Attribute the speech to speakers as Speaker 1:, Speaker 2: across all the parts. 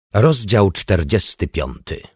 Speaker 1: Rozdział 45.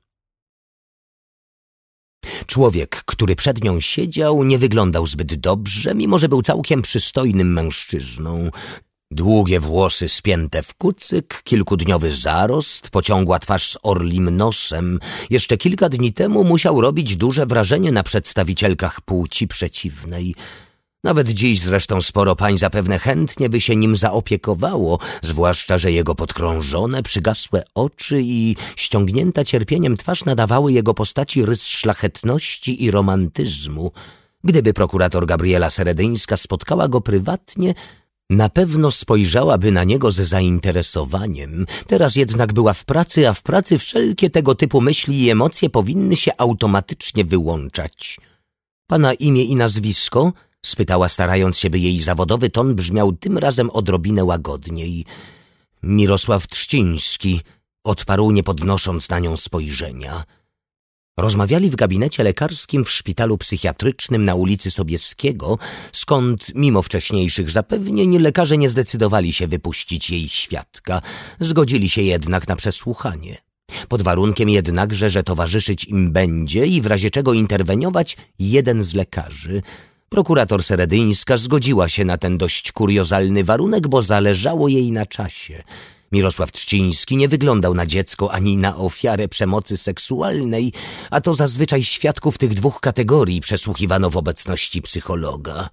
Speaker 1: Człowiek, który przed nią siedział, nie wyglądał zbyt dobrze, mimo że był całkiem przystojnym mężczyzną. Długie włosy spięte w kucyk, kilkudniowy zarost, pociągła twarz z orlim nosem. Jeszcze kilka dni temu musiał robić duże wrażenie na przedstawicielkach płci przeciwnej. Nawet dziś zresztą sporo pań zapewne chętnie by się nim zaopiekowało, zwłaszcza że jego podkrążone, przygasłe oczy i ściągnięta cierpieniem twarz nadawały jego postaci rys szlachetności i romantyzmu. Gdyby prokurator Gabriela Seredyńska spotkała go prywatnie, na pewno spojrzałaby na niego ze zainteresowaniem. Teraz jednak była w pracy, a w pracy wszelkie tego typu myśli i emocje powinny się automatycznie wyłączać. Pana imię i nazwisko? Spytała, starając się, by jej zawodowy ton brzmiał tym razem odrobinę łagodniej. Mirosław Trzciński, odparł, nie podnosząc na nią spojrzenia. Rozmawiali w gabinecie lekarskim w szpitalu psychiatrycznym na ulicy Sobieskiego, skąd, mimo wcześniejszych zapewnień, lekarze nie zdecydowali się wypuścić jej świadka. Zgodzili się jednak na przesłuchanie. Pod warunkiem jednakże, że towarzyszyć im będzie i w razie czego interweniować jeden z lekarzy. Prokurator Seredyńska zgodziła się na ten dość kuriozalny warunek, bo zależało jej na czasie. Mirosław Trzciński nie wyglądał na dziecko ani na ofiarę przemocy seksualnej, a to zazwyczaj świadków tych dwóch kategorii przesłuchiwano w obecności psychologa.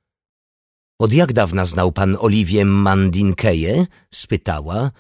Speaker 1: Od jak dawna znał pan Oliwię Mandinkeję? Spytała.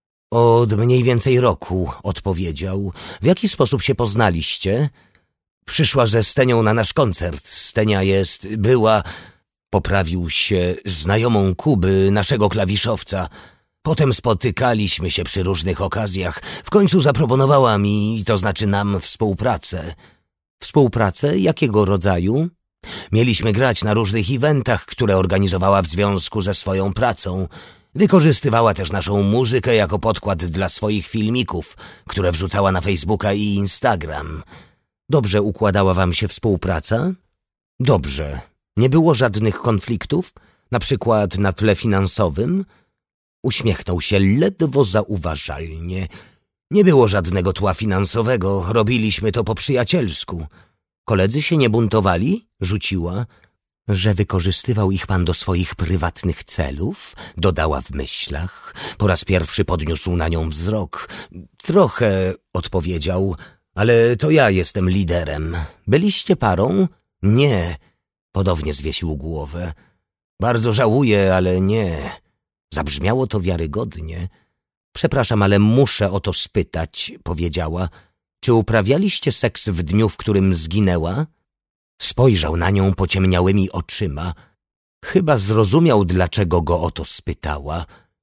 Speaker 1: Od mniej więcej roku, odpowiedział. W jaki sposób się poznaliście? Przyszła ze Stenią na nasz koncert. Stenia była, poprawił się, znajomą Kuby, naszego klawiszowca. Potem spotykaliśmy się przy różnych okazjach. W końcu zaproponowała mi, to znaczy nam, współpracę. Współpracę? Jakiego rodzaju? Mieliśmy grać na różnych eventach, które organizowała w związku ze swoją pracą. Wykorzystywała też naszą muzykę jako podkład dla swoich filmików, które wrzucała na Facebooka i Instagram. Dobrze układała wam się współpraca? Dobrze. Nie było żadnych konfliktów? Na przykład na tle finansowym? Uśmiechnął się ledwo zauważalnie. Nie było żadnego tła finansowego, robiliśmy to po przyjacielsku. Koledzy się nie buntowali? Rzuciła. Że wykorzystywał ich pan do swoich prywatnych celów? Dodała w myślach. Po raz pierwszy podniósł na nią wzrok. Trochę, odpowiedział, ale to ja jestem liderem. Byliście parą? Nie. Podobnie zwiesił głowę. Bardzo żałuję, ale nie. Zabrzmiało to wiarygodnie. Przepraszam, ale muszę o to spytać, powiedziała. Czy uprawialiście seks w dniu, w którym zginęła? Spojrzał na nią pociemniałymi oczyma. Chyba zrozumiał, dlaczego go o to spytała.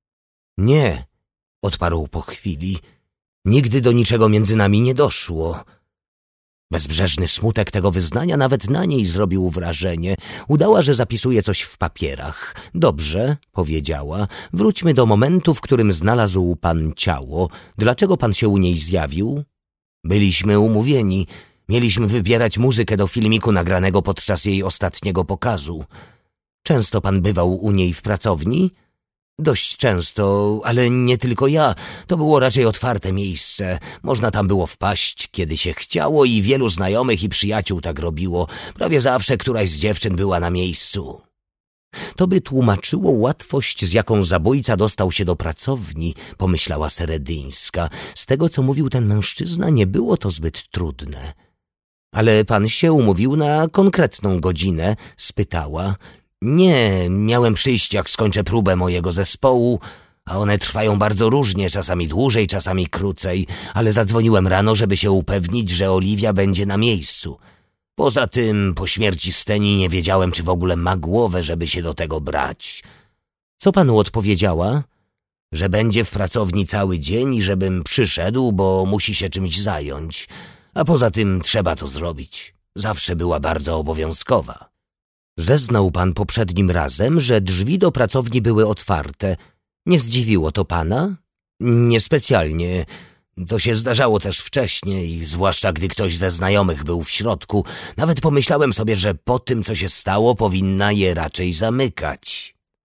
Speaker 1: Nie, odparł po chwili. Nigdy do niczego między nami nie doszło. Bezbrzeżny smutek tego wyznania nawet na niej zrobił wrażenie. Udała, że zapisuje coś w papierach. Dobrze, powiedziała, wróćmy do momentu, w którym znalazł pan ciało. Dlaczego pan się u niej zjawił? Byliśmy umówieni. Mieliśmy wybierać muzykę do filmiku nagranego podczas jej ostatniego pokazu. Często pan bywał u niej w pracowni? Dość często, ale nie tylko ja. To było raczej otwarte miejsce. Można tam było wpaść, kiedy się chciało i wielu znajomych i przyjaciół tak robiło. Prawie zawsze któraś z dziewczyn była na miejscu. To by tłumaczyło łatwość, z jaką zabójca dostał się do pracowni, pomyślała Seredyńska. Z tego, co mówił ten mężczyzna, nie było to zbyt trudne. Ale pan się umówił na konkretną godzinę? Spytała. Nie, miałem przyjść, jak skończę próbę mojego zespołu, a one trwają bardzo różnie, czasami dłużej, czasami krócej, ale zadzwoniłem rano, żeby się upewnić, że Oliwia będzie na miejscu. Poza tym, po śmierci Steni nie wiedziałem, czy w ogóle ma głowę, żeby się do tego brać. Co panu odpowiedziała? Że będzie w pracowni cały dzień i żebym przyszedł, bo musi się czymś zająć. A poza tym trzeba to zrobić. Zawsze była bardzo obowiązkowa. Zeznał pan poprzednim razem, że drzwi do pracowni były otwarte. Nie zdziwiło to pana? Niespecjalnie. To się zdarzało też wcześniej, zwłaszcza gdy ktoś ze znajomych był w środku. Nawet pomyślałem sobie, że po tym, co się stało, powinna je raczej zamykać.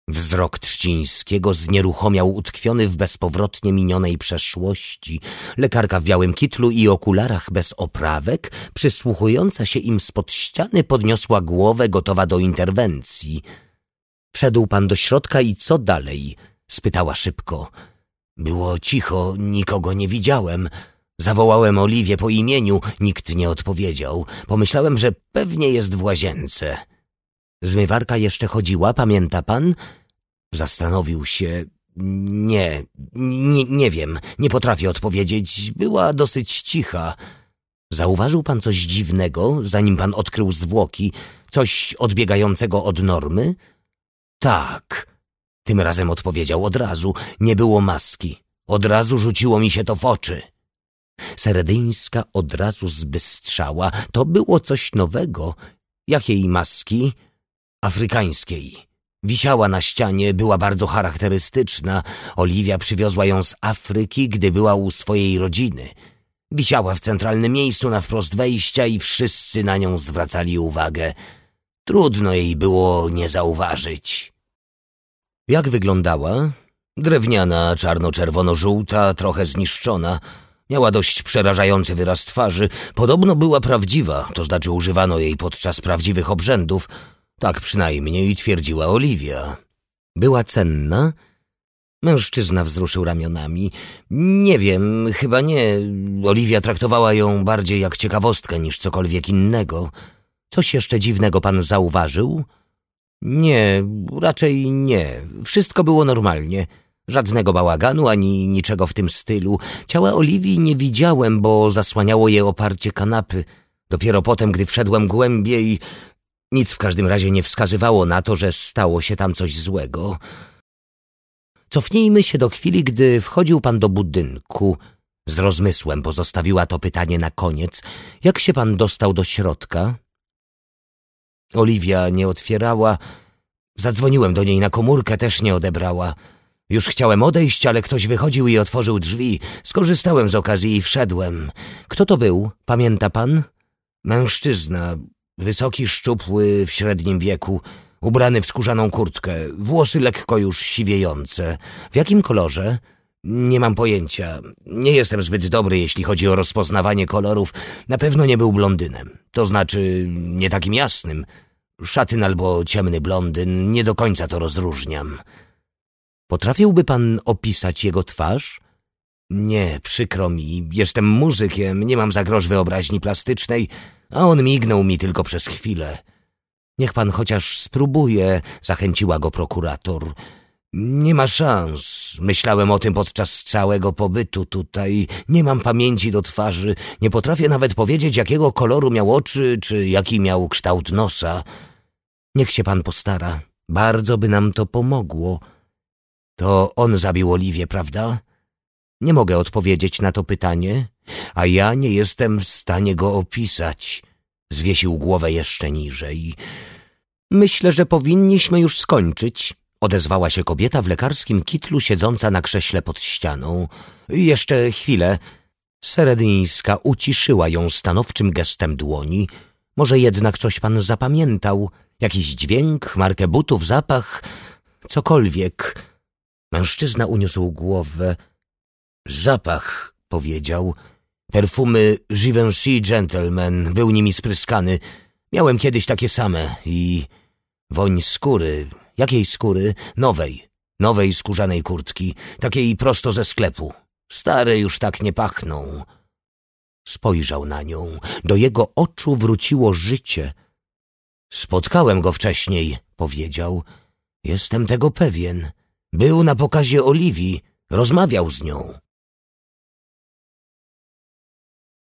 Speaker 1: Wzrok Trzcińskiego znieruchomiał utkwiony w bezpowrotnie minionej przeszłości. Lekarka w białym kitlu i okularach bez oprawek, przysłuchująca się im spod ściany, podniosła głowę, gotowa do interwencji. Wszedł pan do środka i co dalej? Spytała szybko. Było cicho, nikogo nie widziałem. Zawołałem Oliwię po imieniu, nikt nie odpowiedział. Pomyślałem, że pewnie jest w łazience. Zmywarka jeszcze chodziła, pamięta pan? Zastanowił się. Nie wiem, nie potrafię odpowiedzieć. Była dosyć cicha. Zauważył pan coś dziwnego, zanim pan odkrył zwłoki? Coś odbiegającego od normy? Tak. Tym razem odpowiedział od razu. Nie było maski. Od razu rzuciło mi się to w oczy. Seredyńska od razu zbystrzała. To było coś nowego. Jakiej maski? Afrykańskiej. Wisiała na ścianie, była bardzo charakterystyczna. Oliwia przywiozła ją z Afryki, gdy była u swojej rodziny. Wisiała w centralnym miejscu na wprost wejścia i wszyscy na nią zwracali uwagę. Trudno jej było nie zauważyć. Jak wyglądała? Drewniana, czarno-czerwono-żółta, trochę zniszczona. Miała dość przerażający wyraz twarzy. Podobno była prawdziwa, to znaczy używano jej podczas prawdziwych obrzędów. Tak przynajmniej twierdziła Oliwia. Była cenna? Mężczyzna wzruszył ramionami. Nie wiem, chyba nie. Oliwia traktowała ją bardziej jak ciekawostkę niż cokolwiek innego. Coś jeszcze dziwnego pan zauważył? Nie, raczej nie. Wszystko było normalnie. Żadnego bałaganu ani niczego w tym stylu. Ciała Oliwii nie widziałem, bo zasłaniało je oparcie kanapy. Dopiero potem, gdy wszedłem głębiej... Nic w każdym razie nie wskazywało na to, że stało się tam coś złego. Cofnijmy się do chwili, gdy wchodził pan do budynku. Z rozmysłem pozostawiła to pytanie na koniec. Jak się pan dostał do środka? Oliwia nie otwierała. Zadzwoniłem do niej na komórkę, też nie odebrała. Już chciałem odejść, ale ktoś wychodził i otworzył drzwi. Skorzystałem z okazji i wszedłem. Kto to był? Pamięta pan? Mężczyzna, wysoki, szczupły, w średnim wieku, ubrany w skórzaną kurtkę, włosy lekko już siwiejące. W jakim kolorze? Nie mam pojęcia. Nie jestem zbyt dobry, jeśli chodzi o rozpoznawanie kolorów. Na pewno nie był blondynem. To znaczy nie takim jasnym. Szatyn albo ciemny blondyn, nie do końca to rozróżniam. Potrafiłby pan opisać jego twarz? Nie, przykro mi. Jestem muzykiem, nie mam za grosz wyobraźni plastycznej, a on mignął mi tylko przez chwilę. Niech pan chociaż spróbuje, zachęciła go prokurator. Nie ma szans. Myślałem o tym podczas całego pobytu tutaj. Nie mam pamięci do twarzy. Nie potrafię nawet powiedzieć, jakiego koloru miał oczy, czy jaki miał kształt nosa. Niech się pan postara. Bardzo by nam to pomogło. To on zabił Oliwię, prawda? Nie mogę odpowiedzieć na to pytanie, a ja nie jestem w stanie go opisać. Zwiesił głowę jeszcze niżej. Myślę, że powinniśmy już skończyć, odezwała się kobieta w lekarskim kitlu siedząca na krześle pod ścianą. Jeszcze chwilę. Seredyńska uciszyła ją stanowczym gestem dłoni. Może jednak coś pan zapamiętał? Jakiś dźwięk, markę butów, zapach, cokolwiek. Mężczyzna uniósł głowę. Zapach, powiedział. Perfumy Givenchy Gentleman, był nimi spryskany. Miałem kiedyś takie same i woń skóry. Jakiej skóry? Nowej skórzanej kurtki, takiej prosto ze sklepu. Stare już tak nie pachną. Spojrzał na nią. Do jego oczu wróciło życie. Spotkałem go wcześniej, powiedział. Jestem tego pewien. Był na pokazie Oliwii, rozmawiał z nią.